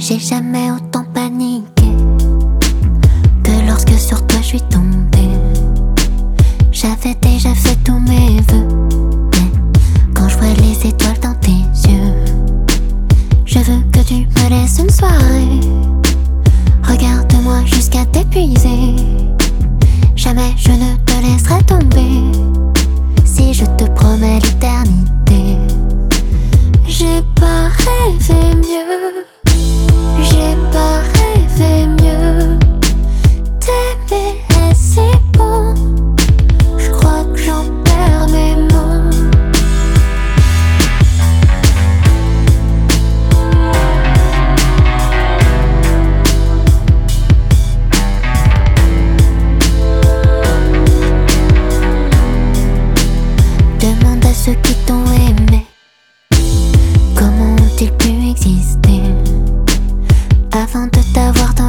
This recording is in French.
J'ai jamais autant paniqué que lorsque sur toi je suis tombée. J'avais déjà fait tous mes vœux, mais quand je vois les étoiles dans tes yeux, je veux que tu me laisses une soirée. Regarde-moi jusqu'à t'épuiser. Jamais je ne te laisserai tomber si je te promets l'éternité. J'ai pas rêvé mieux. J'ai pas rêvé mieux. T'aimer est si bon, je crois que j'en perds mes mots. Demande à ceux qui t'ont aimé, comment ont-ils pu exister avant de t'avoir dans